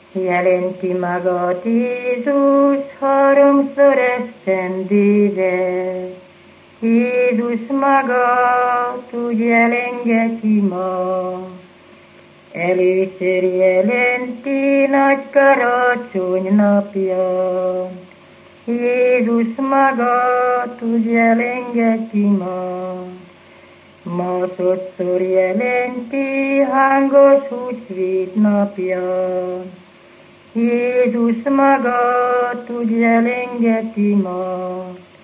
Jelenti magad Jézus háromszor esztendőre. Jézus magát úgy jelengeti ma. Először jelenti nagy karácsony napján. Jézus magát úgy jelengeti ma. Másodszor jelenti hangos húsvét napján. Jézus magát úgy jelengeti ma.